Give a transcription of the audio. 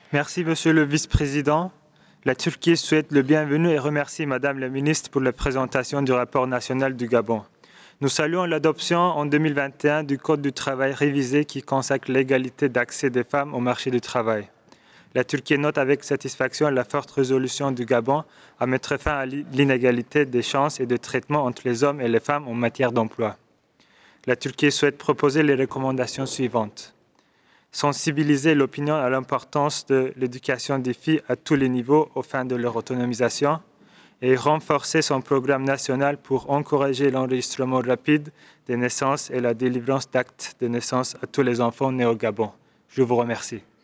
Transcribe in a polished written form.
Merci, Monsieur le Vice-président. La Turquie souhaite le bienvenu et remercie Madame la ministre pour la présentation du rapport national du Gabon. Nous saluons l'adoption en 2021 du Code du travail révisé qui consacre l'égalité d'accès des femmes au marché du travail. La Turquie note avec satisfaction la forte résolution du Gabon à mettre fin à l'inégalité des chances et de traitement entre les hommes et les femmes en matière d'emploi. La Turquie souhaite proposer les recommandations suivantes. Sensibiliser l'opinion à l'importance de l'éducation des filles à tous les niveaux aux fins de leur autonomisation et renforcer son programme national pour encourager l'enregistrement rapide des naissances et la délivrance d'actes de naissance à tous les enfants nés au Gabon. Je vous remercie.